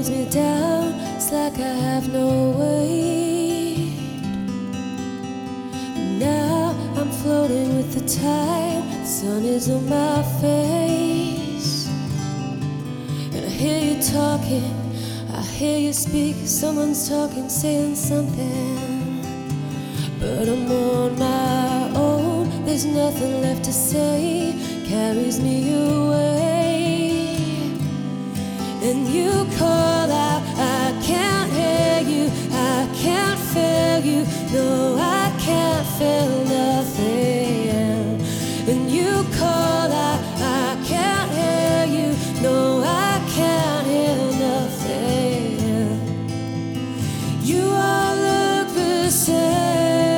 pulls me down. It's like I have no weight. Now I'm floating with the tide. The sun is on my face, and I hear you talking, I hear you speak. Someone's talking, saying something, but I'm on my own. There's nothing left to say. Carries me away, and you call out, I can't hear you, I can't feel you. No,